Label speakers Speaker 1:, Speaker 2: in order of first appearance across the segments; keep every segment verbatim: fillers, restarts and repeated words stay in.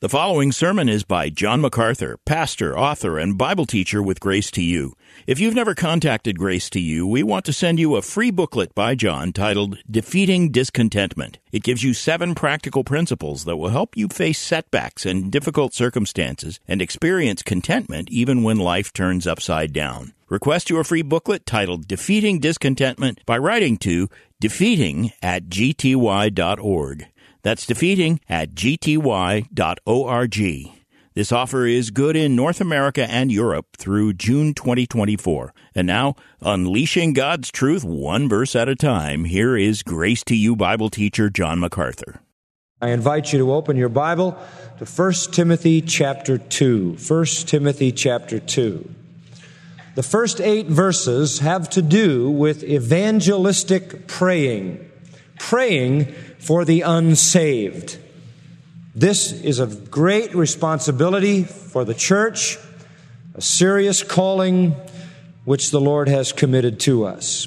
Speaker 1: The following sermon is by John MacArthur, pastor, author, and Bible teacher with Grace to You. If you've never contacted Grace to You, we want to send you a free booklet by John titled Defeating Discontentment. It gives you seven practical principles that will help you face setbacks and difficult circumstances and experience contentment even when life turns upside down. Request your free booklet titled Defeating Discontentment by writing to defeating at g t y dot org. That's defeating at g t y dot org. This offer is good in North America and Europe through June twenty twenty-four. And now, unleashing God's truth one verse at a time, here is Grace to You Bible teacher John MacArthur.
Speaker 2: I invite you to open your Bible to First Timothy chapter two. First Timothy chapter two. The first eight verses have to do with evangelistic praying. Praying for the unsaved. This is a great responsibility for the church, a serious calling which the Lord has committed to us.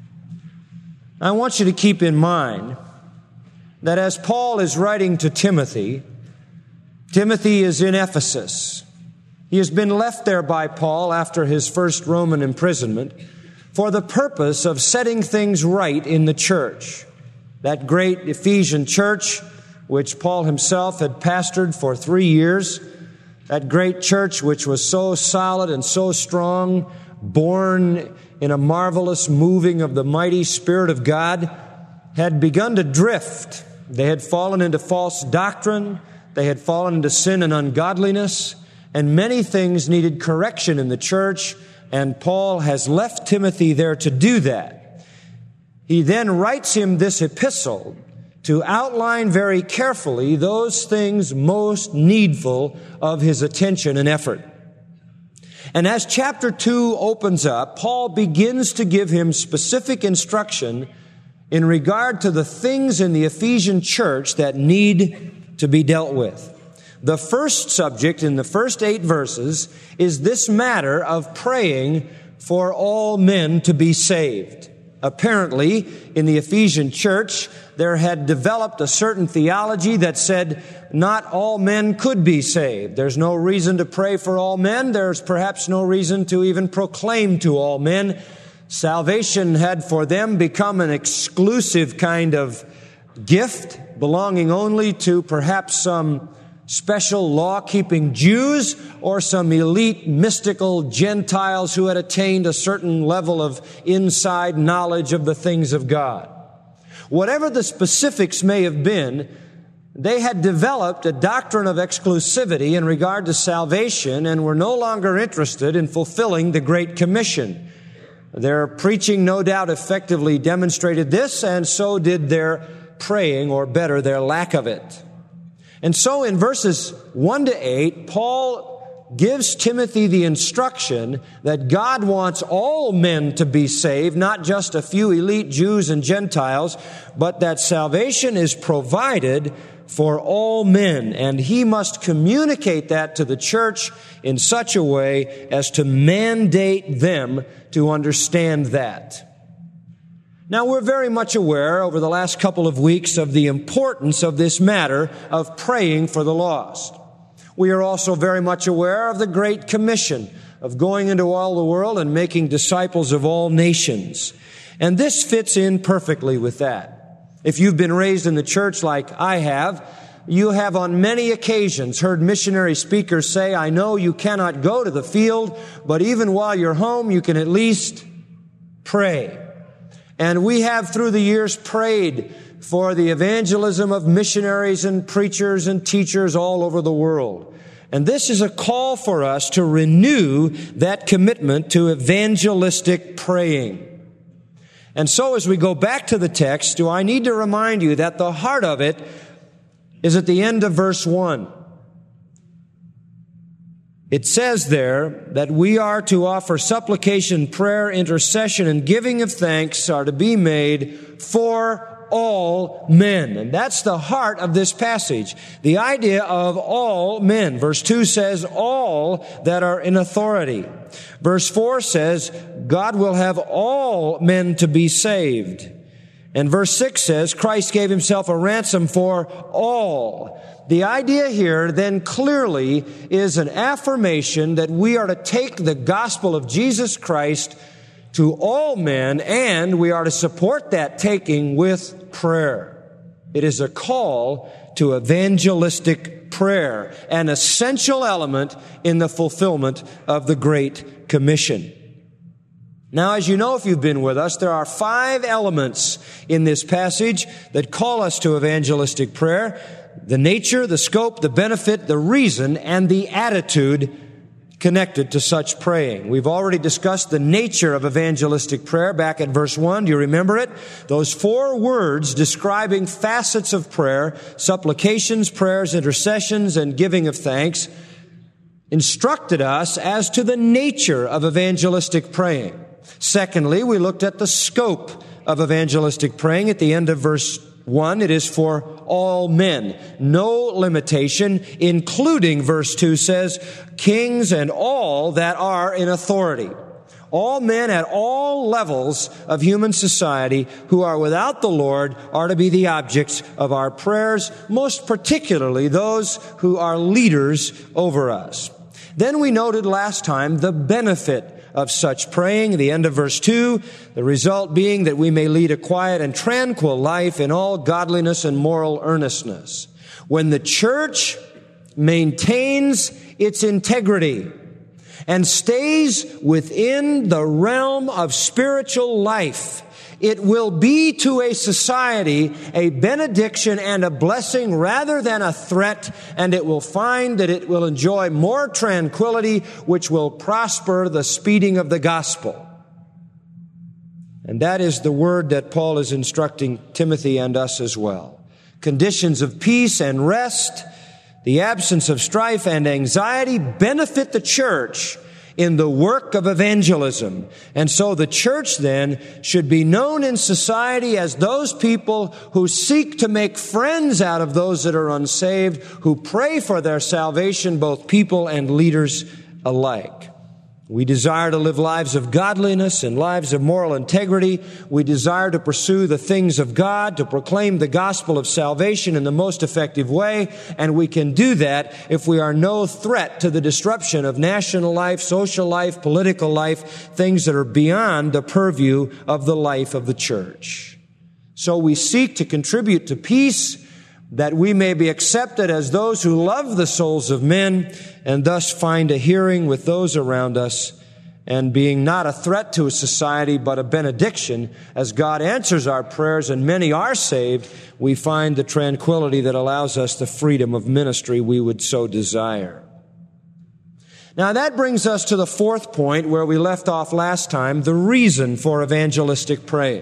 Speaker 2: I want you to keep in mind that as Paul is writing to Timothy, Timothy is in Ephesus. He has been left there by Paul after his first Roman imprisonment for the purpose of setting things right in the church. That great Ephesian church, which Paul himself had pastored for three years, that great church which was so solid and so strong, born in a marvelous moving of the mighty Spirit of God, had begun to drift. They had fallen into false doctrine. They had fallen into sin and ungodliness. And many things needed correction in the church. And Paul has left Timothy there to do that. He then writes him this epistle to outline very carefully those things most needful of his attention and effort. And as chapter two opens up, Paul begins to give him specific instruction in regard to the things in the Ephesian church that need to be dealt with. The first subject in the first eight verses is this matter of praying for all men to be saved. Apparently, in the Ephesian church, there had developed a certain theology that said not all men could be saved. There's no reason to pray for all men. There's perhaps no reason to even proclaim to all men. Salvation had for them become an exclusive kind of gift belonging only to perhaps some special law-keeping Jews or some elite mystical Gentiles who had attained a certain level of inside knowledge of the things of God. Whatever the specifics may have been, they had developed a doctrine of exclusivity in regard to salvation and were no longer interested in fulfilling the Great Commission. Their preaching no doubt effectively demonstrated this, and so did their praying, or better, their lack of it. And so in verses one to eight, Paul gives Timothy the instruction that God wants all men to be saved, not just a few elite Jews and Gentiles, but that salvation is provided for all men. And he must communicate that to the church in such a way as to mandate them to understand that. Now, we're very much aware over the last couple of weeks of the importance of this matter of praying for the lost. We are also very much aware of the Great Commission of going into all the world and making disciples of all nations. And this fits in perfectly with that. If you've been raised in the church like I have, you have on many occasions heard missionary speakers say, I know you cannot go to the field, but even while you're home, you can at least pray. And we have through the years prayed for the evangelism of missionaries and preachers and teachers all over the world. And this is a call for us to renew that commitment to evangelistic praying. And so as we go back to the text, do I need to remind you that the heart of it is at the end of verse one. It says there that we are to offer supplication, prayer, intercession, and giving of thanks are to be made for all men. And that's the heart of this passage. The idea of all men. Verse two says all that are in authority. Verse four says God will have all men to be saved. And verse six says Christ gave himself a ransom for all. the idea here then clearly is an affirmation that we are to take the gospel of Jesus Christ to all men, and we are to support that taking with prayer. It is a call to evangelistic prayer, an essential element in the fulfillment of the Great Commission. Now, as you know, if you've been with us, there are five elements in this passage that call us to evangelistic prayer: the nature, the scope, the benefit, the reason, and the attitude connected to such praying. We've already discussed the nature of evangelistic prayer back at verse one. Do you remember it? Those four words describing facets of prayer: supplications, prayers, intercessions, and giving of thanks, instructed us as to the nature of evangelistic praying. Secondly, we looked at the scope of evangelistic praying at the end of verse one. It is for all men. No limitation, including, verse two says, kings and all that are in authority. All men at all levels of human society who are without the Lord are to be the objects of our prayers, most particularly those who are leaders over us. Then we noted last time the benefit of such praying, the end of verse two, the result being that we may lead a quiet and tranquil life in all godliness and moral earnestness. When the church maintains its integrity and stays within the realm of spiritual life, it will be to a society a benediction and a blessing rather than a threat, and it will find that it will enjoy more tranquility, which will prosper the speeding of the gospel. And that is the word that Paul is instructing Timothy and us as well. Conditions of peace and rest, the absence of strife and anxiety benefit the church in the work of evangelism. And so the church then should be known in society as those people who seek to make friends out of those that are unsaved, who pray for their salvation, both people and leaders alike. We desire to live lives of godliness and lives of moral integrity. We desire to pursue the things of God, to proclaim the gospel of salvation in the most effective way, and we can do that if we are no threat to the disruption of national life, social life, political life, things that are beyond the purview of the life of the church. So we seek to contribute to peace, that we may be accepted as those who love the souls of men and thus find a hearing with those around us, and being not a threat to society but a benediction. As God answers our prayers and many are saved, we find the tranquility that allows us the freedom of ministry we would so desire. Now that brings us to the fourth point where we left off last time, the reason for evangelistic praying.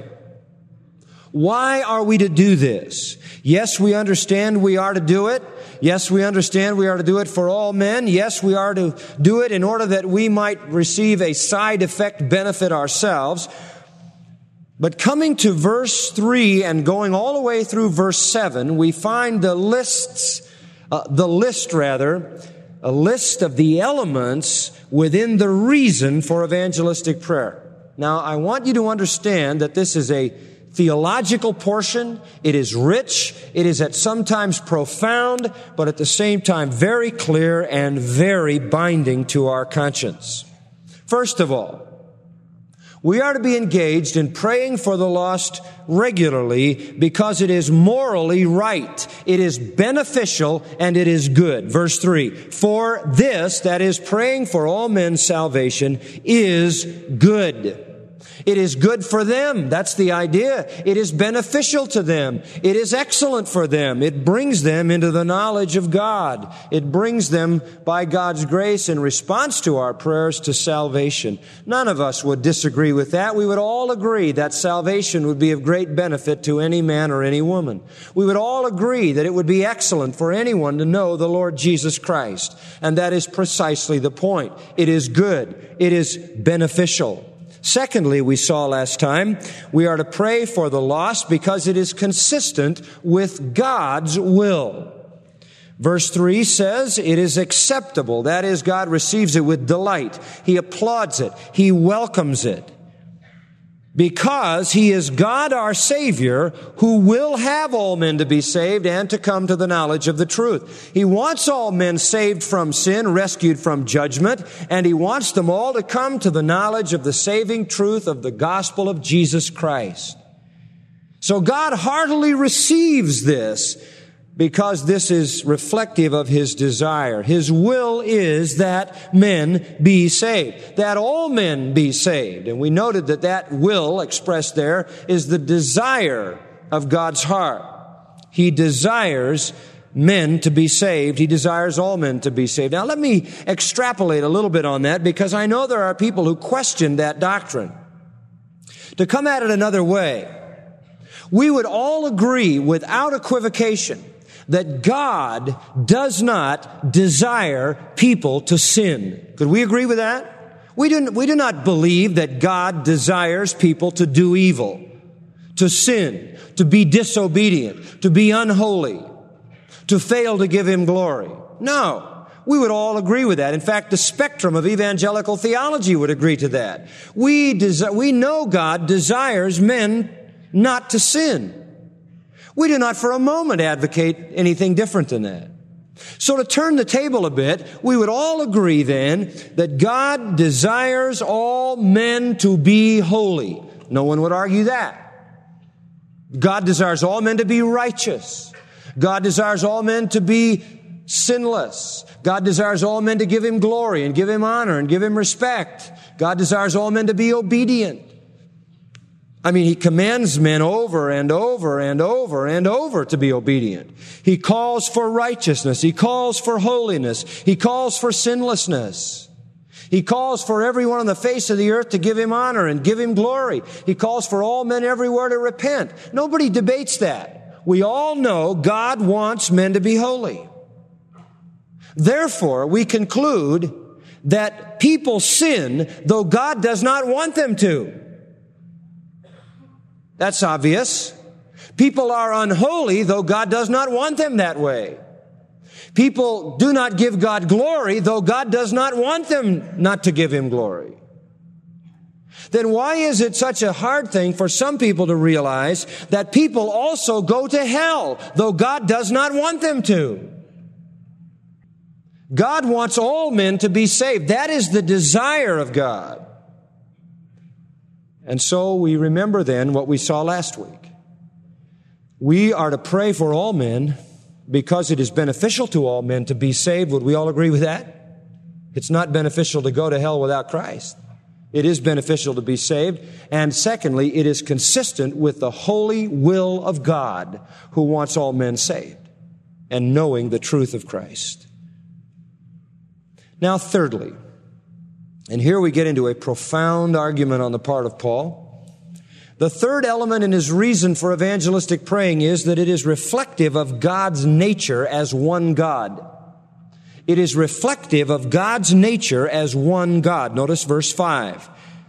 Speaker 2: Why are we to do this? Yes, we understand we are to do it. Yes, we understand we are to do it for all men. Yes, we are to do it in order that we might receive a side effect benefit ourselves. But coming to verse three and going all the way through verse seven, we find the lists, uh, the list rather, a list of the elements within the reason for evangelistic prayer. Now, I want you to understand that this is a theological portion. It is rich. It is at sometimes profound, but at the same time very clear and very binding to our conscience. First of all, we are to be engaged in praying for the lost regularly because it is morally right. It is beneficial and it is good. Verse three, for this, that is praying for all men's salvation, is good. It is good for them. That's the idea. It is beneficial to them. It is excellent for them. It brings them into the knowledge of God. It brings them, by God's grace, in response to our prayers, to salvation. None of us would disagree with that. We would all agree that salvation would be of great benefit to any man or any woman. We would all agree that it would be excellent for anyone to know the Lord Jesus Christ. And that is precisely the point. It is good. It is beneficial. Secondly, we saw last time, we are to pray for the lost because it is consistent with God's will. Verse three says, it is acceptable. That is, God receives it with delight. He applauds it. He welcomes it. because He is God our Savior, who will have all men to be saved and to come to the knowledge of the truth. He wants all men saved from sin, rescued from judgment, and He wants them all to come to the knowledge of the saving truth of the gospel of Jesus Christ. So God heartily receives this, because this is reflective of His desire. His will is that men be saved, that all men be saved. And we noted that that will expressed there is the desire of God's heart. He desires men to be saved. He desires all men to be saved. Now let me extrapolate a little bit on that, because I know there are people who question that doctrine. To come at it another way, we would all agree without equivocation that God does not desire people to sin. Could we agree with that? We do, we do not believe that God desires people to do evil, to sin, to be disobedient, to be unholy, to fail to give Him glory. No, we would all agree with that. In fact, the spectrum of evangelical theology would agree to that. We, desi- we know God desires men not to sin. We do not for a moment advocate anything different than that. So to turn the table a bit, we would all agree then that God desires all men to be holy. No one would argue that. God desires all men to be righteous. God desires all men to be sinless. God desires all men to give Him glory and give Him honor and give Him respect. God desires all men to be obedient. I mean, He commands men over and over and over and over to be obedient. He calls for righteousness. He calls for holiness. He calls for sinlessness. He calls for everyone on the face of the earth to give Him honor and give Him glory. He calls for all men everywhere to repent. Nobody debates that. We all know God wants men to be holy. Therefore, we conclude that people sin, though God does not want them to. That's obvious. People are unholy, though God does not want them that way. People do not give God glory, though God does not want them not to give Him glory. Then why is it such a hard thing for some people to realize that people also go to hell, though God does not want them to? God wants all men to be saved. That is the desire of God. And so we remember then what we saw last week. We are to pray for all men because it is beneficial to all men to be saved. Would we all agree with that? It's not beneficial to go to hell without Christ. It is beneficial to be saved. And secondly, it is consistent with the holy will of God, who wants all men saved and knowing the truth of Christ. Now, thirdly, and here we get into a profound argument on the part of Paul. The third element in his reason for evangelistic praying is that it is reflective of God's nature as one God. It is reflective of God's nature as one God. Notice verse five.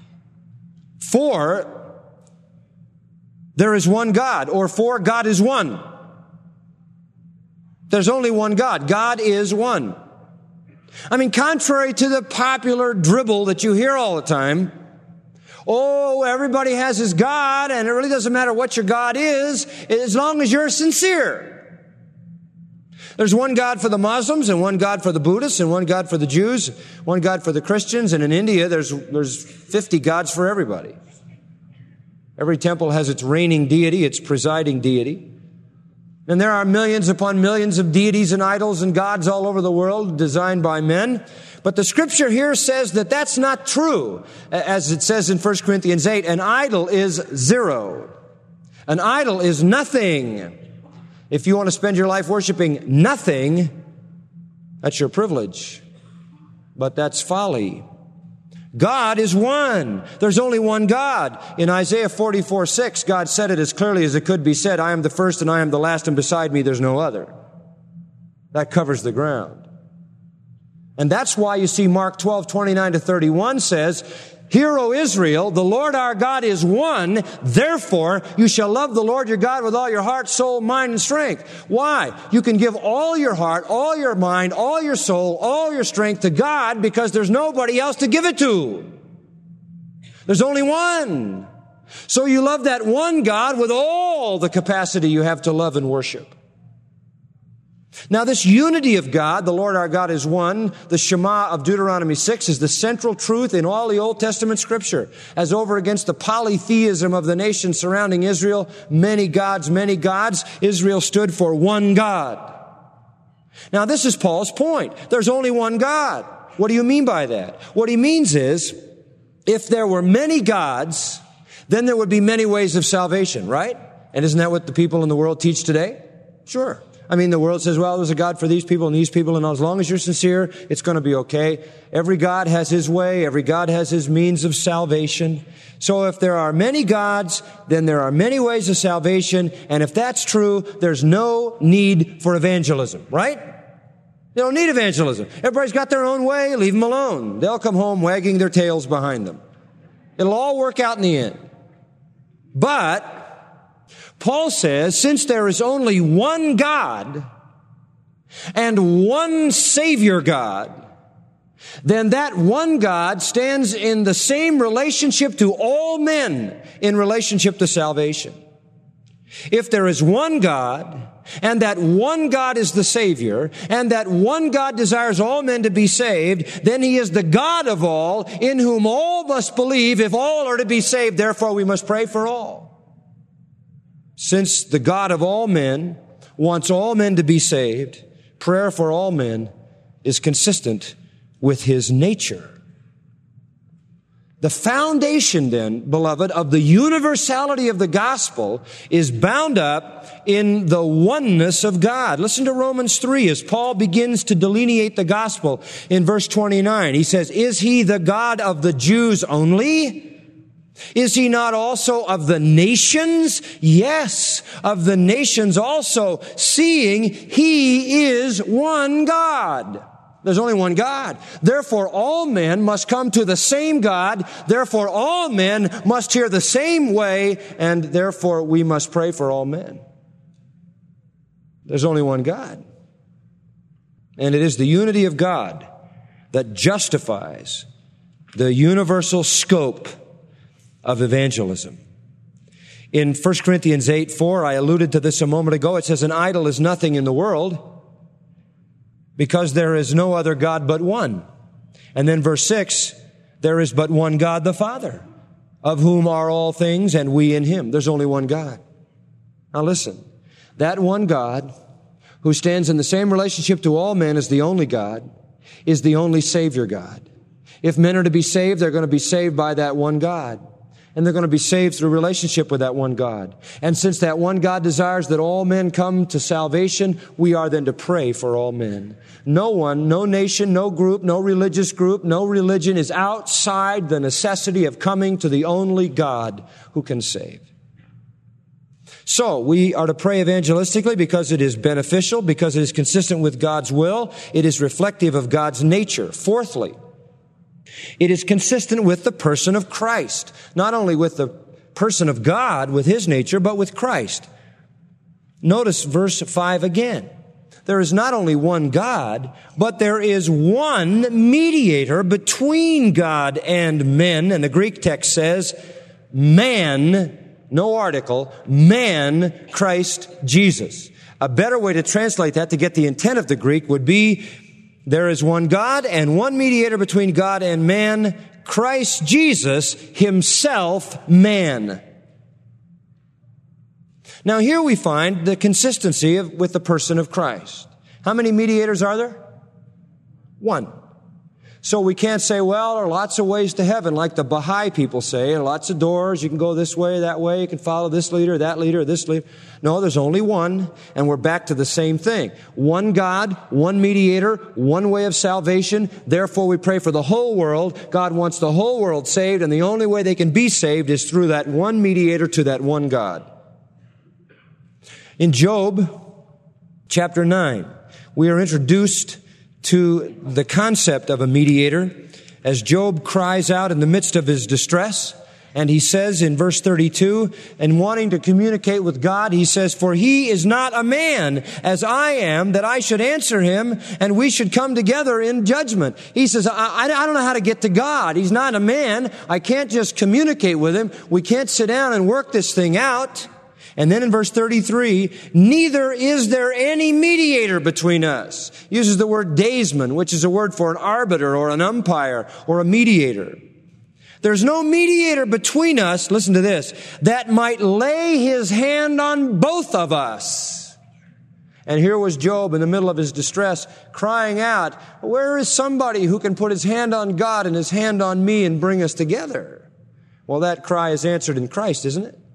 Speaker 2: For there is one God, or for God is one. There's only one God. God is one. I mean, contrary to the popular dribble that you hear all the time, oh, everybody has his God, and it really doesn't matter what your God is, as long as you're sincere. There's one God for the Muslims, and one God for the Buddhists, and one God for the Jews, one God for the Christians, and in India there's, there's fifty gods for everybody. Every temple has its reigning deity, its presiding deity. And there are millions upon millions of deities and idols and gods all over the world designed by men. But the scripture here says that that's not true. As it says in First Corinthians eight, an idol is zero. An idol is nothing. If you want to spend your life worshiping nothing, that's your privilege. But that's folly. God is one. There's only one God. In Isaiah forty-four six, God said it as clearly as it could be said, I am the first and I am the last, and beside me there's no other. That covers the ground. And that's why you see Mark twelve twenty-nine to thirty-one says, Hear, O Israel, the Lord our God is one. Therefore, you shall love the Lord your God with all your heart, soul, mind, and strength. Why? You can give all your heart, all your mind, all your soul, all your strength to God because there's nobody else to give it to. There's only one. So you love that one God with all the capacity you have to love and worship. Now this unity of God, the Lord our God is one, the Shema of Deuteronomy six is the central truth in all the Old Testament Scripture, as over against the polytheism of the nation surrounding Israel, many gods, many gods. Israel stood for one God. Now this is Paul's point. There's only one God. What do you mean by that? What he means is, if there were many gods, then there would be many ways of salvation, right? And isn't that what the people in the world teach today? Sure. I mean, the world says, well, there's a God for these people and these people, and as long as you're sincere, it's going to be okay. Every God has his way. Every God has his means of salvation. So if there are many gods, then there are many ways of salvation. And if that's true, there's no need for evangelism, right? They don't need evangelism. Everybody's got their own way. Leave them alone. They'll come home wagging their tails behind them. It'll all work out in the end. But Paul says, since there is only one God and one Savior God, then that one God stands in the same relationship to all men in relationship to salvation. If there is one God, and that one God is the Savior, and that one God desires all men to be saved, then he is the God of all, in whom all must believe if all are to be saved. Therefore, we must pray for all. Since the God of all men wants all men to be saved, prayer for all men is consistent with his nature. The foundation then, beloved, of the universality of the gospel is bound up in the oneness of God. Listen to Romans three as Paul begins to delineate the gospel in verse twenty-nine. He says, is he the God of the Jews only? Is he not also of the nations? Yes, of the nations also, seeing he is one God. There's only one God. Therefore, all men must come to the same God. Therefore, all men must hear the same way, and therefore we must pray for all men. There's only one God. And it is the unity of God that justifies the universal scope of evangelism. In First Corinthians eight four, I alluded to this a moment ago, it says, an idol is nothing in the world because there is no other God but one. And then verse six, there is but one God the Father, of whom are all things, and we in him. There's only one God. Now listen, that one God who stands in the same relationship to all men as the only God is the only Savior God. If men are to be saved, they're going to be saved by that one God. And they're going to be saved through relationship with that one God. And since that one God desires that all men come to salvation, we are then to pray for all men. No one, no nation, no group, no religious group, no religion is outside the necessity of coming to the only God who can save. So we are to pray evangelistically because it is beneficial, because it is consistent with God's will. It is reflective of God's nature. Fourthly, it is consistent with the person of Christ, not only with the person of God, with his nature, but with Christ. Notice verse five again. There is not only one God, but there is one mediator between God and men. And the Greek text says, man, no article, man, Christ Jesus. A better way to translate that, to get the intent of the Greek, would be, there is one God and one mediator between God and man, Christ Jesus, himself man. Now here we find the consistency of, with the person of Christ. How many mediators are there? One. So we can't say, well, there are lots of ways to heaven, like the Baha'i people say, and lots of doors. You can go this way, that way. You can follow this leader, that leader, this leader. No, there's only one, and we're back to the same thing. One God, one mediator, one way of salvation. Therefore, we pray for the whole world. God wants the whole world saved, and the only way they can be saved is through that one mediator to that one God. In Job, chapter nine, we are introduced to the concept of a mediator as Job cries out in the midst of his distress And he says in verse thirty-two, and wanting to communicate with God, he says, for he is not a man as I am, that I should answer him, and we should come together in judgment. He says, I, I don't know how to get to God. He's not a man. I can't just communicate with him. We can't sit down and work this thing out. And then in verse thirty-three, neither is there any mediator between us. Uses the word daysman, which is a word for an arbiter or an umpire or a mediator. There's no mediator between us, listen to this, that might lay his hand on both of us. And here was Job in the middle of his distress, crying out, where is somebody who can put his hand on God and his hand on me and bring us together? Well, that cry is answered in Christ, isn't it?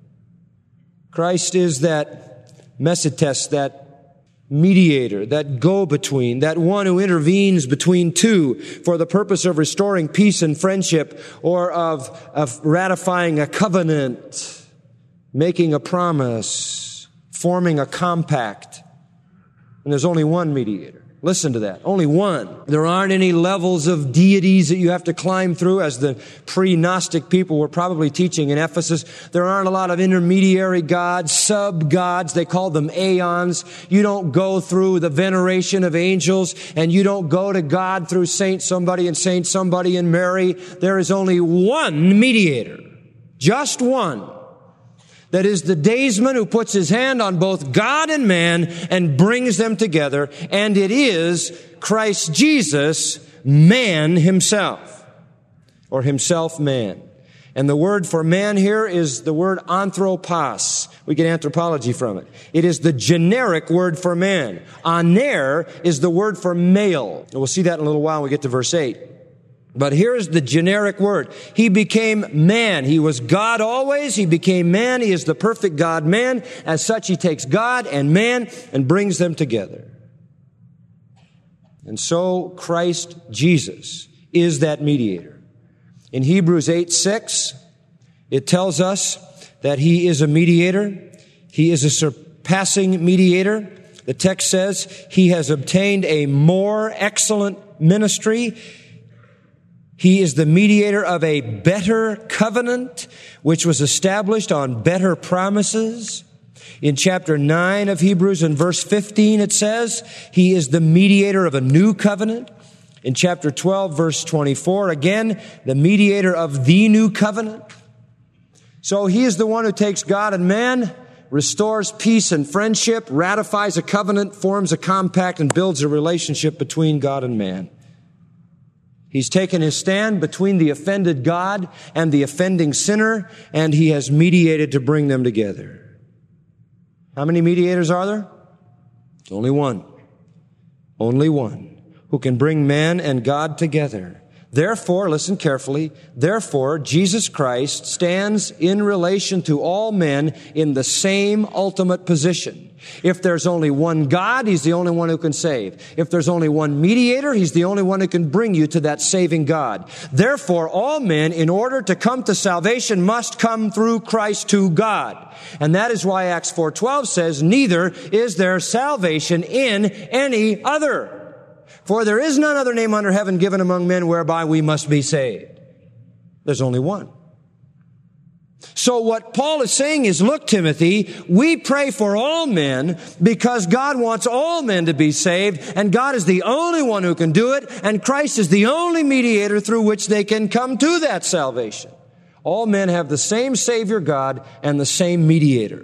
Speaker 2: Christ is that mesites, that mediator, that go-between, that one who intervenes between two for the purpose of restoring peace and friendship, or of, of ratifying a covenant, making a promise, forming a compact. And there's only one mediator. Listen to that. Only one. There aren't any levels of deities that you have to climb through, as the pre-Gnostic people were probably teaching in Ephesus. There aren't a lot of intermediary gods, sub-gods. They call them aeons. You don't go through the veneration of angels, and you don't go to God through Saint somebody and Saint somebody and Mary. There is only one mediator. Just one. That is the daysman who puts his hand on both God and man and brings them together. And it is Christ Jesus, man himself, or himself man. And the word for man here is the word anthropos. We get anthropology from it. It is the generic word for man. Aner is the word for male. And we'll see that in a little while when we get to verse eight. But here's the generic word. He became man. He was God always. He became man. He is the perfect God-man. As such, he takes God and man and brings them together. And so Christ Jesus is that mediator. In Hebrews eight six, it tells us that he is a mediator. He is a surpassing mediator. The text says he has obtained a more excellent ministry. He is the mediator of a better covenant, which was established on better promises. In chapter nine of Hebrews, in verse fifteen, it says, he is the mediator of a new covenant. In chapter twelve, verse twenty-four, again, the mediator of the new covenant. So he is the one who takes God and man, restores peace and friendship, ratifies a covenant, forms a compact, and builds a relationship between God and man. He's taken his stand between the offended God and the offending sinner, and he has mediated to bring them together. How many mediators are there? Only one. Only one who can bring man and God together. Therefore, listen carefully, therefore, Jesus Christ stands in relation to all men in the same ultimate position. If there's only one God, he's the only one who can save. If there's only one mediator, he's the only one who can bring you to that saving God. Therefore, all men, in order to come to salvation, must come through Christ to God. And that is why Acts four twelve says, neither is there salvation in any other. For there is none other name under heaven given among men whereby we must be saved. There's only one. So what Paul is saying is, look, Timothy, we pray for all men because God wants all men to be saved, and God is the only one who can do it, and Christ is the only mediator through which they can come to that salvation. All men have the same Savior God and the same mediator.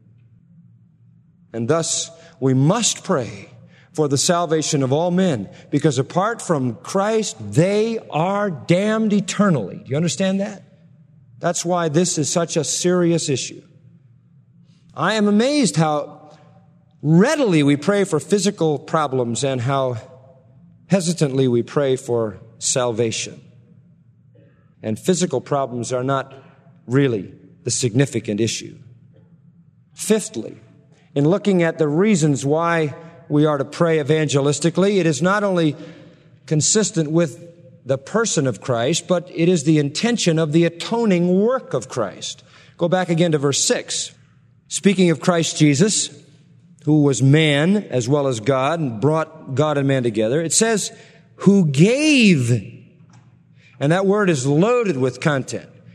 Speaker 2: And thus, we must pray for the salvation of all men, because apart from Christ, they are damned eternally. Do you understand that? That's why this is such a serious issue. I am amazed how readily we pray for physical problems and how hesitantly we pray for salvation. And physical problems are not really the significant issue. Fifthly, in looking at the reasons why we are to pray evangelistically, it is not only consistent with the person of Christ, but it is the intention of the atoning work of Christ. Go back again to verse six. Speaking of Christ Jesus, who was man as well as God and brought God and man together, it says, who gave. And that word is loaded with content.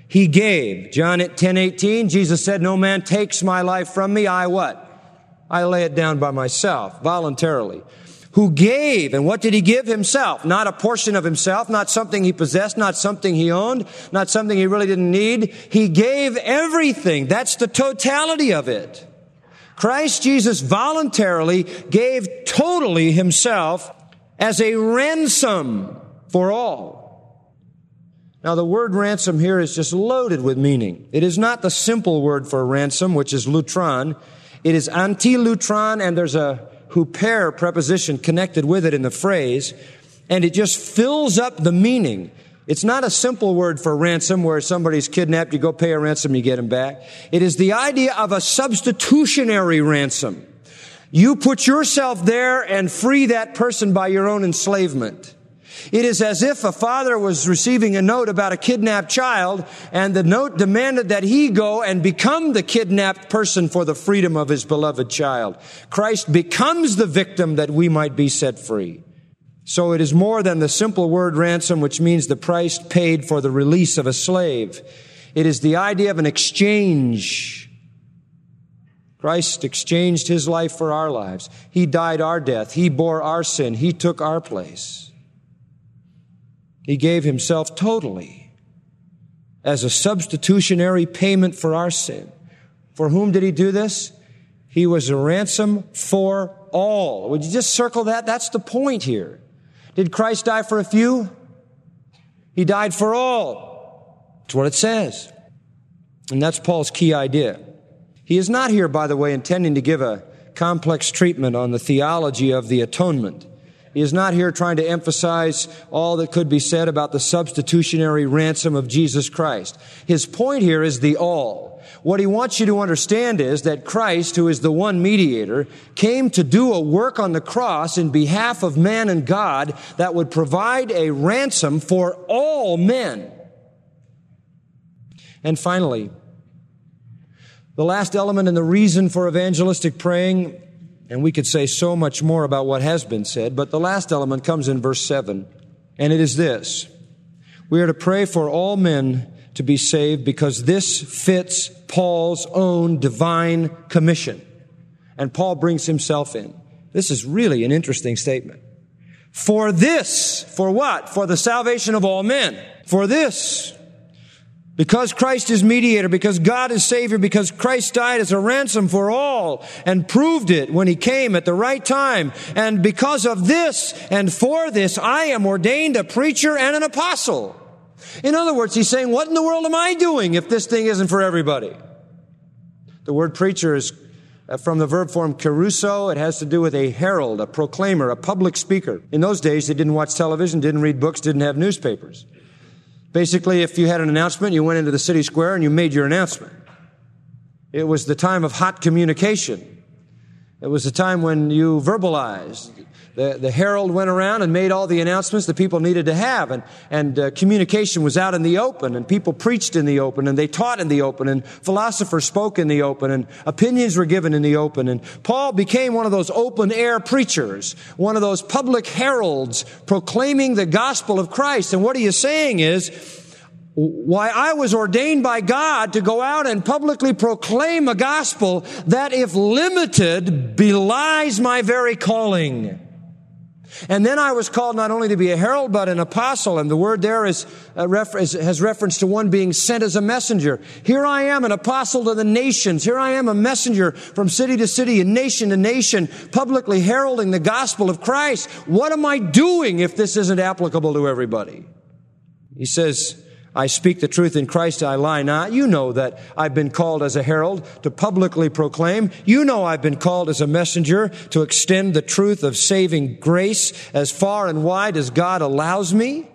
Speaker 2: He gave. John ten eighteen, Jesus said, no man takes my life from me. I what? I lay it down by myself, voluntarily. Who gave, and what did he give? Himself. Not a portion of himself, not something he possessed, not something he owned, not something he really didn't need. He gave everything. That's the totality of it. Christ Jesus voluntarily gave totally himself as a ransom for all. Now, the word ransom here is just loaded with meaning. It is not the simple word for ransom, which is lutron. It is anti-lutron, and there's a huper preposition connected with it in the phrase, and it just fills up the meaning. It's not a simple word for ransom where somebody's kidnapped, you go pay a ransom, you get him back. It is the idea of a substitutionary ransom. You put yourself there and free that person by your own enslavement. It is as if a father was receiving a note about a kidnapped child, and the note demanded that he go and become the kidnapped person for the freedom of his beloved child. Christ becomes the victim that we might be set free. So it is more than the simple word ransom, which means the price paid for the release of a slave. It is the idea of an exchange. Christ exchanged his life for our lives. He died our death. He bore our sin. He took our place. He gave himself totally as a substitutionary payment for our sin. For whom did he do this? He was a ransom for all. Would you just circle that? That's the point here. Did Christ die for a few? He died for all. That's what it says. And that's Paul's key idea. He is not here, by the way, intending to give a complex treatment on the theology of the atonement. He is not here trying to emphasize all that could be said about the substitutionary ransom of Jesus Christ. His point here is the all. What he wants you to understand is that Christ, who is the one mediator, came to do a work on the cross in behalf of man and God that would provide a ransom for all men. And finally, the last element and the reason for evangelistic praying, and we could say so much more about what has been said, but the last element comes in verse seven, and it is this. We are to pray for all men to be saved because this fits Paul's own divine commission. And Paul brings himself in. This is really an interesting statement. For this, for what? For the salvation of all men. For this, because Christ is mediator, because God is Savior, because Christ died as a ransom for all and proved it when He came at the right time. And because of this and for this, I am ordained a preacher and an apostle. In other words, he's saying, what in the world am I doing if this thing isn't for everybody? The word preacher is from the verb form kerusso. It has to do with a herald, a proclaimer, a public speaker. In those days, they didn't watch television, didn't read books, didn't have newspapers. Basically, if you had an announcement, you went into the city square and you made your announcement. It was the time of hot communication. It was the time when you verbalized. The, the herald went around and made all the announcements that people needed to have. And, and uh, communication was out in the open, and people preached in the open, and they taught in the open, and philosophers spoke in the open, and opinions were given in the open. And Paul became one of those open-air preachers, one of those public heralds proclaiming the gospel of Christ. And what he is saying is, why I was ordained by God to go out and publicly proclaim a gospel that, if limited, belies my very calling. And then I was called not only to be a herald, but an apostle. And the word there is, uh, refer- is has reference to one being sent as a messenger. Here I am, an apostle to the nations. Here I am, a messenger from city to city and nation to nation, publicly heralding the gospel of Christ. What am I doing if this isn't applicable to everybody? He says, I speak the truth in Christ, I lie not. You know that I've been called as a herald to publicly proclaim. You know I've been called as a messenger to extend the truth of saving grace as far and wide as God allows me.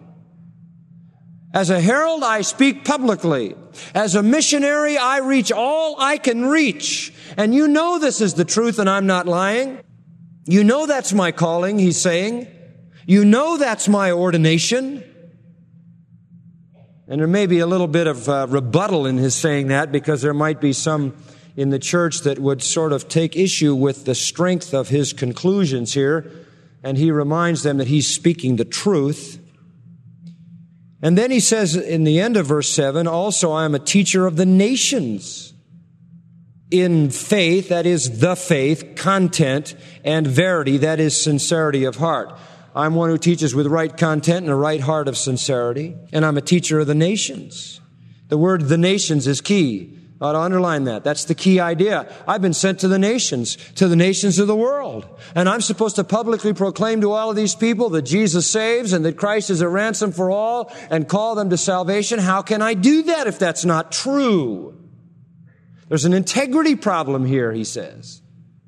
Speaker 2: As a herald, I speak publicly. As a missionary, I reach all I can reach. And you know this is the truth and I'm not lying. You know that's my calling, he's saying. You know that's my ordination. And there may be a little bit of uh, rebuttal in his saying that, because there might be some in the church that would sort of take issue with the strength of his conclusions here. And he reminds them that he's speaking the truth. And then he says in the end of verse seven, also I am a teacher of the nations in faith, that is the faith, content, and verity, that is sincerity of heart. I'm one who teaches with right content and a right heart of sincerity, and I'm a teacher of the nations. The word the nations is key. I ought to underline that. That's the key idea. I've been sent to the nations, to the nations of the world. And I'm supposed to publicly proclaim to all of these people that Jesus saves and that Christ is a ransom for all and call them to salvation. How can I do that if that's not true? There's an integrity problem here, he says.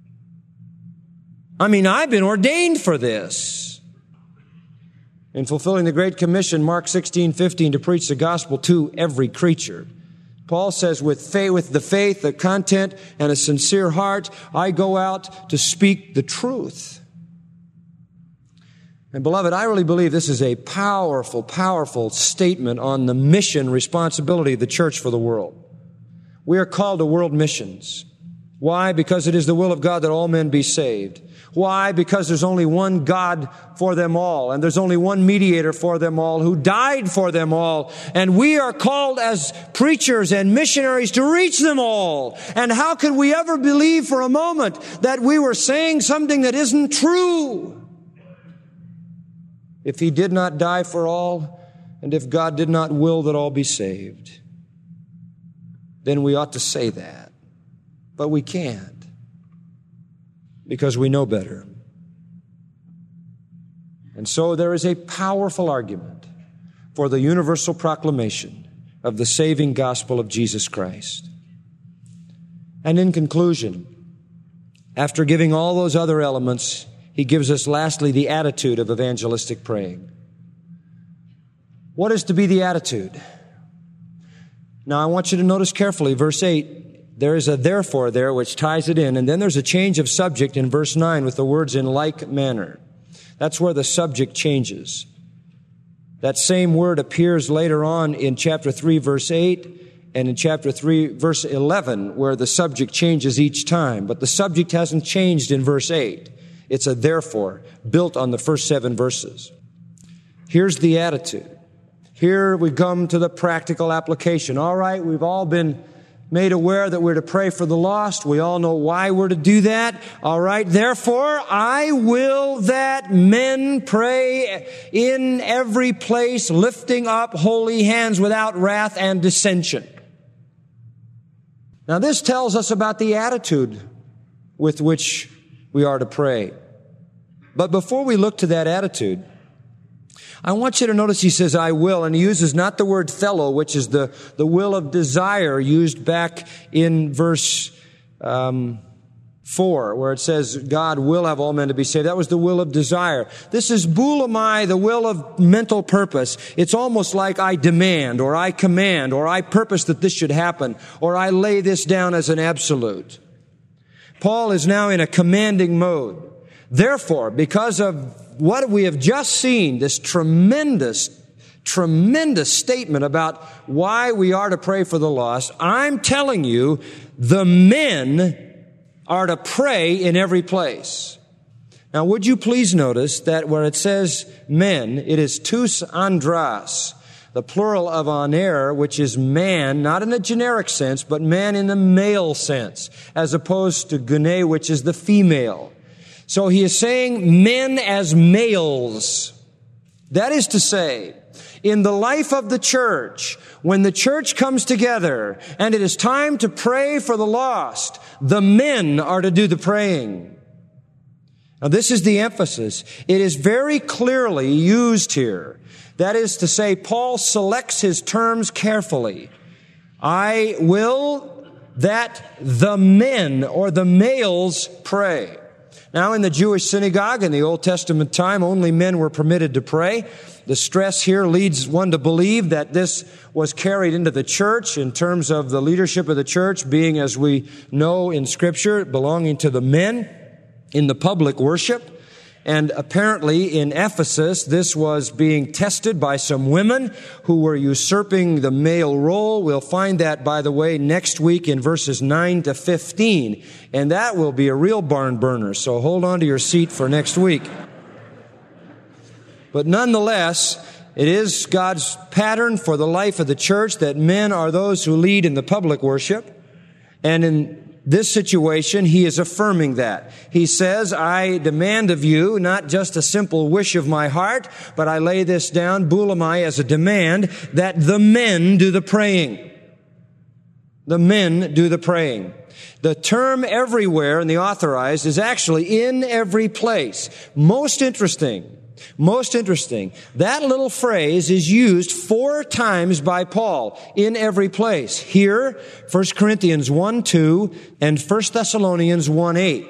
Speaker 2: I mean, I've been ordained for this. In fulfilling the Great Commission, Mark sixteen fifteen, to preach the gospel to every creature. Paul says, with faith, with the faith, the content, and a sincere heart, I go out to speak the truth. And beloved, I really believe this is a powerful, powerful statement on the mission responsibility of the church for the world. We are called to world missions. Why? Because it is the will of God that all men be saved. Why? Because there's only one God for them all, and there's only one mediator for them all who died for them all. And we are called as preachers and missionaries to reach them all. And how could we ever believe for a moment that we were saying something that isn't true? If He did not die for all, and if God did not will that all be saved, then we ought to say that. But we can't, because we know better. And so there is a powerful argument for the universal proclamation of the saving gospel of Jesus Christ. And in conclusion, after giving all those other elements, he gives us lastly the attitude of evangelistic praying. What is to be the attitude? Now I want you to notice carefully verse eight. There is a therefore there which ties it in, and then there's a change of subject in verse nine with the words in like manner. That's where the subject changes. That same word appears later on in chapter three, verse eight, and in chapter three, verse eleven, where the subject changes each time. But the subject hasn't changed in verse eight. It's a therefore, built on the first seven verses. Here's the attitude. Here we come to the practical application. All right, we've all been made aware that we're to pray for the lost. We all know why we're to do that. All right, therefore, I will that men pray in every place, lifting up holy hands without wrath and dissension. Now, this tells us about the attitude with which we are to pray. But before we look to that attitude, I want you to notice he says, I will, and he uses not the word thelo, which is the, the will of desire used back in verse um, four, where it says, God will have all men to be saved. That was the will of desire. This is boulamai, the will of mental purpose. It's almost like I demand, or I command, or I purpose that this should happen, or I lay this down as an absolute. Paul is now in a commanding mode. Therefore, because of what we have just seen, this tremendous, tremendous statement about why we are to pray for the lost, I'm telling you, the men are to pray in every place. Now, would you please notice that where it says men, it is tous andras, the plural of aner, which is man, not in a generic sense, but man in the male sense, as opposed to gune, which is the female. So he is saying men as males. That is to say, in the life of the church, when the church comes together and it is time to pray for the lost, the men are to do the praying. Now, this is the emphasis. It is very clearly used here. That is to say, Paul selects his terms carefully. I will that the men or the males pray. Now, in the Jewish synagogue in the Old Testament time, only men were permitted to pray. The stress here leads one to believe that this was carried into the church in terms of the leadership of the church being, as we know in Scripture, belonging to the men in the public worship. And apparently in Ephesus, this was being tested by some women who were usurping the male role. We'll find that, by the way, next week in verses nine to fifteen. And that will be a real barn burner. So hold on to your seat for next week. But nonetheless, It is God's pattern for the life of the church that men are those who lead in the public worship. And in this situation, he is affirming that. He says, I demand of you not just a simple wish of my heart, but I lay this down, bulamai, as a demand that the men do the praying. The men do the praying. The term everywhere in the authorized is actually in every place. Most interesting. Most interesting. That little phrase is used four times by Paul in every place. Here, First Corinthians one two and First Thessalonians one eight.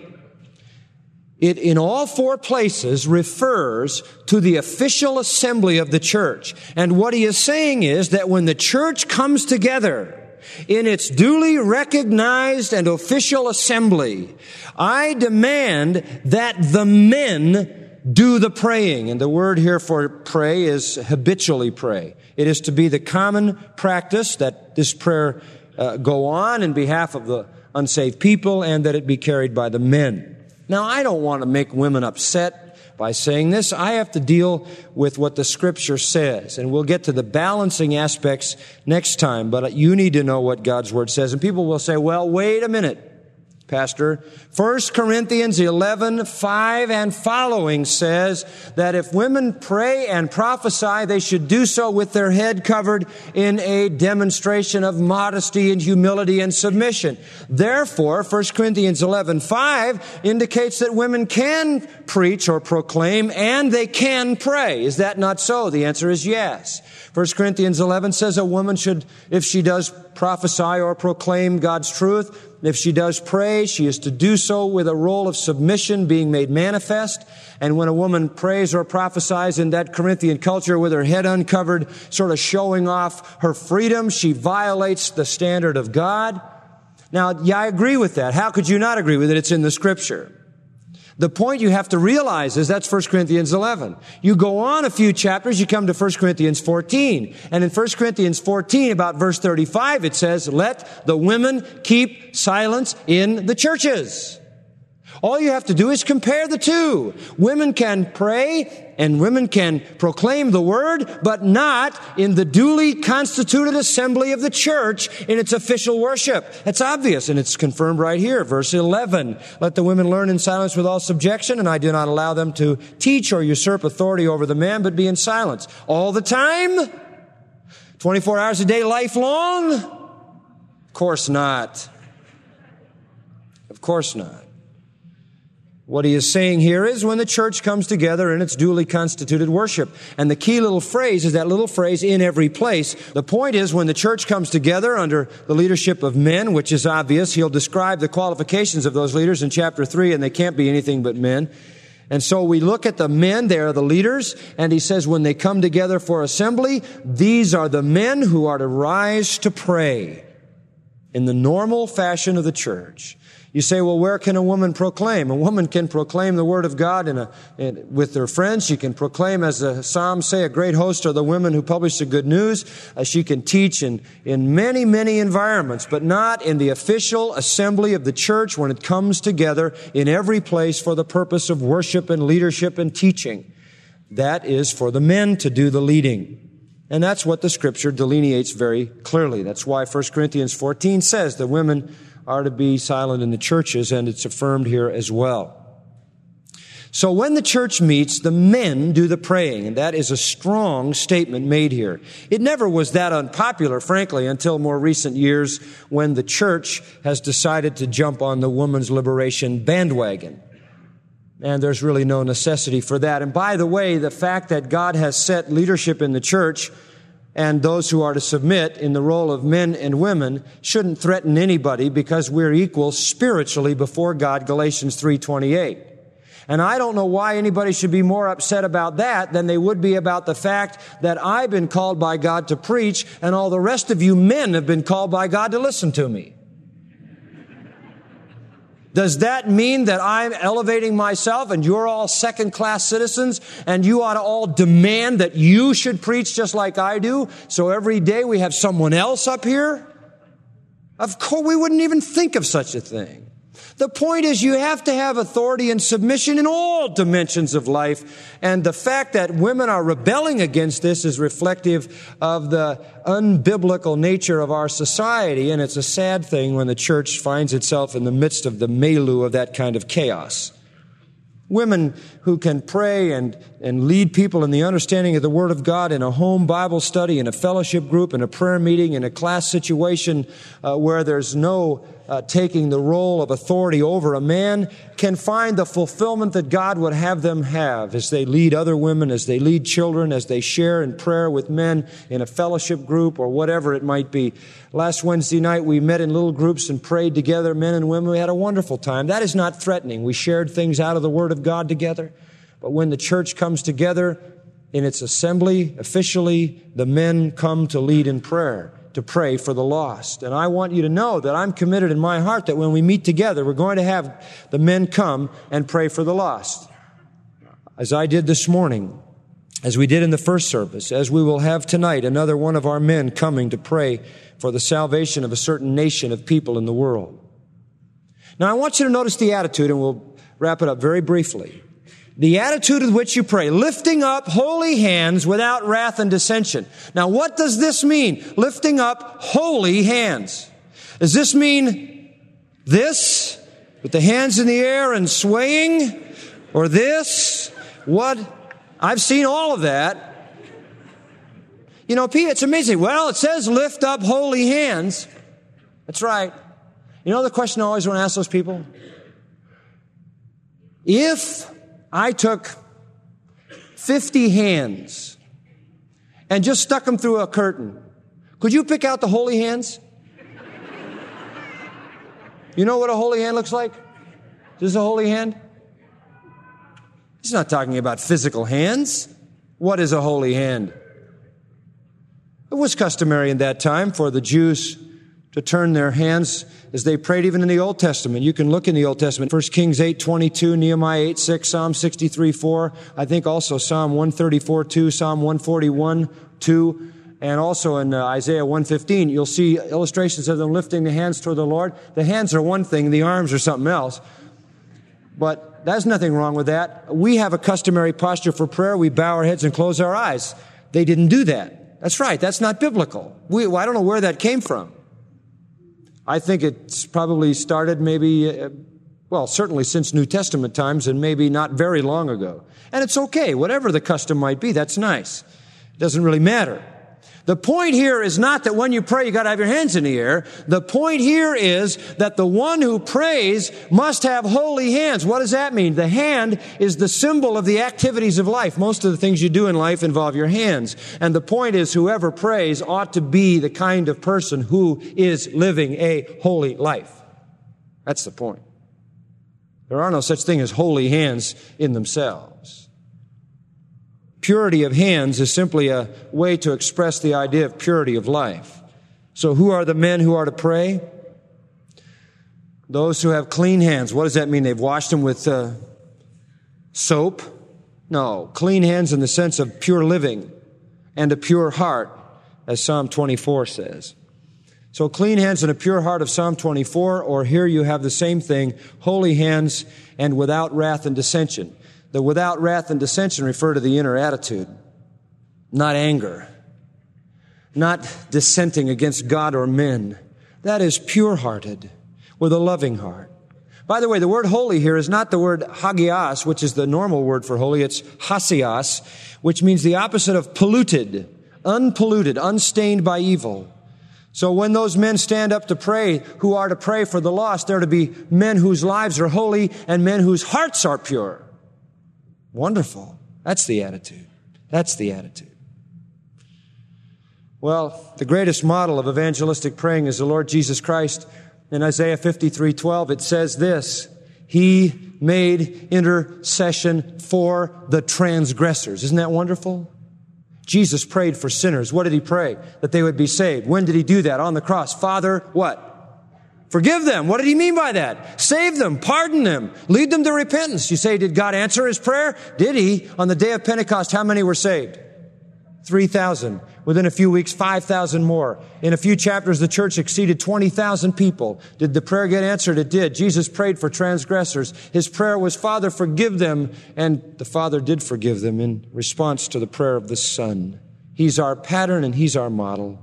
Speaker 2: It, in all four places, refers to the official assembly of the church. And what he is saying is that when the church comes together in its duly recognized and official assembly, I demand that the men do the praying. And the word here for pray is habitually pray. It is to be the common practice that this prayer uh, go on in behalf of the unsaved people and that it be carried by the men. Now, I don't want to make women upset by saying this. I have to deal with what the Scripture says. And we'll get to the balancing aspects next time. But you need to know what God's Word says. And people will say, well, wait a minute, Pastor. First Corinthians eleven five and following says that if women pray and prophesy, they should do so with their head covered in a demonstration of modesty and humility and submission. Therefore, First Corinthians eleven five indicates that women can preach or proclaim and they can pray. Is that not so? The answer is yes. First Corinthians eleven says a woman should, if she does prophesy or proclaim God's truth, if she does pray, she is to do so with a role of submission being made manifest. And when a woman prays or prophesies in that Corinthian culture with her head uncovered, sort of showing off her freedom, she violates the standard of God. Now, yeah, I agree with that. How could you not agree with it? It's in the Scripture. The point you have to realize is that's First Corinthians eleven. You go on a few chapters, you come to First Corinthians fourteen. And in First Corinthians fourteen, about verse thirty-five, it says, let the women keep silence in the churches. All you have to do is compare the two. Women can pray and women can proclaim the word, but not in the duly constituted assembly of the church in its official worship. It's obvious, and it's confirmed right here, verse eleven. Let the women learn in silence with all subjection, and I do not allow them to teach or usurp authority over the man, but be in silence. All the time? twenty-four hours a day, lifelong? Of course not. Of course not. What he is saying here is when the church comes together in its duly constituted worship. And the key little phrase is that little phrase, in every place. The point is when the church comes together under the leadership of men, which is obvious, he'll describe the qualifications of those leaders in chapter three, and they can't be anything but men. And so we look at the men, they are the leaders, and he says when they come together for assembly, these are the men who are to rise to pray in the normal fashion of the church. You say, well, where can a woman proclaim? A woman can proclaim the Word of God in a, in, with their friends. She can proclaim, as the Psalms say, a great host are the women who publish the good news. Uh, she can teach in, in many, many environments, but not in the official assembly of the church when it comes together in every place for the purpose of worship and leadership and teaching. That is for the men to do the leading. And that's what the Scripture delineates very clearly. That's why First Corinthians fourteen says the women are to be silent in the churches, and it's affirmed here as well. So when the church meets, the men do the praying, and that is a strong statement made here. It never was that unpopular, frankly, until more recent years when the church has decided to jump on the woman's liberation bandwagon. And there's really no necessity for that. And by the way, the fact that God has set leadership in the church and those who are to submit in the role of men and women shouldn't threaten anybody because we're equal spiritually before God, Galatians three twenty-eight. And I don't know why anybody should be more upset about that than they would be about the fact that I've been called by God to preach and all the rest of you men have been called by God to listen to me. Does that mean that I'm elevating myself and you're all second-class citizens and you ought to all demand that you should preach just like I do? So every day we have someone else up here? Of course, we wouldn't even think of such a thing. The point is you have to have authority and submission in all dimensions of life. And the fact that women are rebelling against this is reflective of the unbiblical nature of our society. And it's a sad thing when the church finds itself in the midst of the milieu of that kind of chaos. Women who can pray and, and lead people in the understanding of the Word of God in a home Bible study, in a fellowship group, in a prayer meeting, in a class situation uh, where there's no uh, taking the role of authority over a man, can find the fulfillment that God would have them have as they lead other women, as they lead children, as they share in prayer with men in a fellowship group or whatever it might be. Last Wednesday night we met in little groups and prayed together, men and women. We had a wonderful time. That is not threatening. We shared things out of the Word of God together. But when the church comes together in its assembly, officially, the men come to lead in prayer, to pray for the lost. And I want you to know that I'm committed in my heart that when we meet together, we're going to have the men come and pray for the lost. As I did this morning, as we did in the first service, as we will have tonight, another one of our men coming to pray for the salvation of a certain nation of people in the world. Now, I want you to notice the attitude, and we'll wrap it up very briefly. The attitude with which you pray, lifting up holy hands without wrath and dissension. Now, what does this mean? Lifting up holy hands. Does this mean this, with the hands in the air and swaying? Or this? What? I've seen all of that. You know, it's amazing. Well, it says lift up holy hands. That's right. You know the question I always want to ask those people? If I took fifty hands and just stuck them through a curtain, could you pick out the holy hands? You know what a holy hand looks like? Is this a holy hand? He's not talking about physical hands. What is a holy hand? It was customary in that time for the Jews to turn their hands as they prayed, even in the Old Testament. You can look in the Old Testament. First Kings eight twenty-two, Nehemiah eight six, Psalm sixty-three four. I think also Psalm one thirty-four two, Psalm one forty-one two, and also in uh, Isaiah one fifteen. You'll see illustrations of them lifting the hands toward the Lord. The hands are one thing, the arms are something else. But there's nothing wrong with that. We have a customary posture for prayer. We bow our heads and close our eyes. They didn't do that. That's right. That's not biblical. We, I don't know where that came from. I think it's probably started maybe, uh, well, certainly since New Testament times and maybe not very long ago. And it's okay. Whatever the custom might be, that's nice. It doesn't really matter. The point here is not that when you pray, you got to have your hands in the air. The point here is that the one who prays must have holy hands. What does that mean? The hand is the symbol of the activities of life. Most of the things you do in life involve your hands. And the point is, whoever prays ought to be the kind of person who is living a holy life. That's the point. There are no such thing as holy hands in themselves. Purity of hands is simply a way to express the idea of purity of life. So who are the men who are to pray? Those who have clean hands. What does that mean? They've washed them with uh, soap? No. Clean hands in the sense of pure living and a pure heart, as Psalm twenty-four says. So clean hands and a pure heart of Psalm twenty-four, or here you have the same thing, holy hands and without wrath and dissension. The without wrath and dissension refer to the inner attitude, not anger, not dissenting against God or men. That is pure-hearted, with a loving heart. By the way, the word holy here is not the word hagios, which is the normal word for holy. It's hasios, which means the opposite of polluted, unpolluted, unstained by evil. So when those men stand up to pray, who are to pray for the lost, they're to be men whose lives are holy and men whose hearts are pure. Wonderful. That's the attitude. That's the attitude. Well, the greatest model of evangelistic praying is the Lord Jesus Christ. In Isaiah fifty-three twelve, it says this, He made intercession for the transgressors. Isn't that wonderful? Jesus prayed for sinners. What did He pray? That they would be saved. When did He do that? On the cross. Father, what? Forgive them. What did He mean by that? Save them. Pardon them. Lead them to repentance. You say, did God answer His prayer? Did He? On the day of Pentecost, how many were saved? three thousand. Within a few weeks, five thousand more. In a few chapters, the church exceeded twenty thousand people. Did the prayer get answered? It did. Jesus prayed for transgressors. His prayer was, Father, forgive them. And the Father did forgive them in response to the prayer of the Son. He's our pattern and He's our model.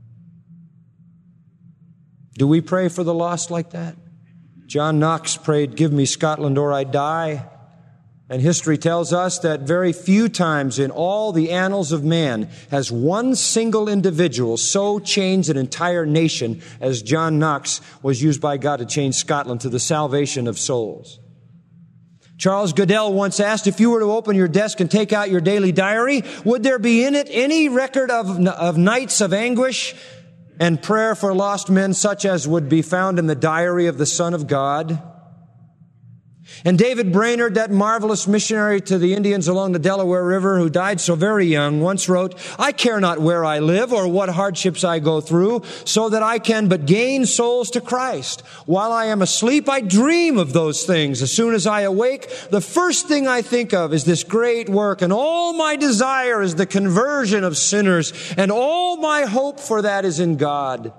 Speaker 2: Do we pray for the lost like that? John Knox prayed, give me Scotland or I die. And history tells us that very few times in all the annals of man has one single individual so changed an entire nation as John Knox was used by God to change Scotland to the salvation of souls. Charles Goodell once asked, if you were to open your desk and take out your daily diary, would there be in it any record of, of nights of anguish and prayer for lost men such as would be found in the diary of the Son of God? And David Brainerd, that marvelous missionary to the Indians along the Delaware River who died so very young, once wrote, I care not where I live or what hardships I go through, so that I can but gain souls to Christ. While I am asleep, I dream of those things. As soon as I awake, the first thing I think of is this great work, and all my desire is the conversion of sinners, and all my hope for that is in God.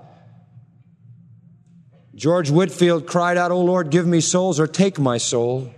Speaker 2: George Whitefield cried out, O Lord, give me souls or take my soul.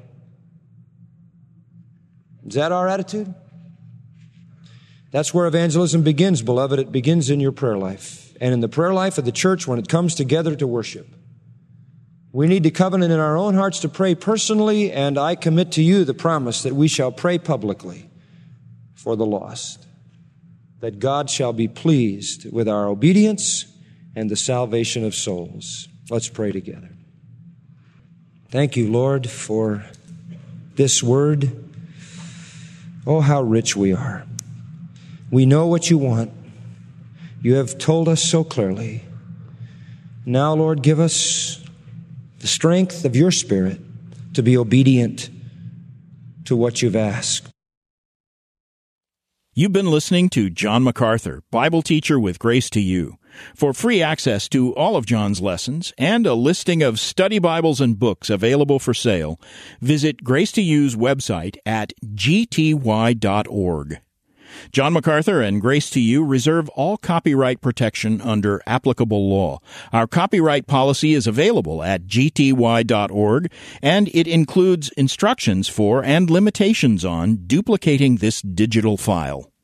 Speaker 2: Is that our attitude? That's where evangelism begins, beloved. It begins in your prayer life and in the prayer life of the church when it comes together to worship. We need to covenant in our own hearts to pray personally, and I commit to you the promise that we shall pray publicly for the lost, that God shall be pleased with our obedience and the salvation of souls. Let's pray together. Thank you, Lord, for this word. Oh, how rich we are. We know what you want. You have told us so clearly. Now, Lord, give us the strength of your Spirit to be obedient to what you've asked.
Speaker 1: You've been listening to John MacArthur, Bible teacher with Grace to You. For free access to all of John's lessons and a listing of study Bibles and books available for sale, visit Grace to You's website at g t y dot org. John MacArthur and Grace to You reserve all copyright protection under applicable law. Our copyright policy is available at g t y dot org, and it includes instructions for and limitations on duplicating this digital file.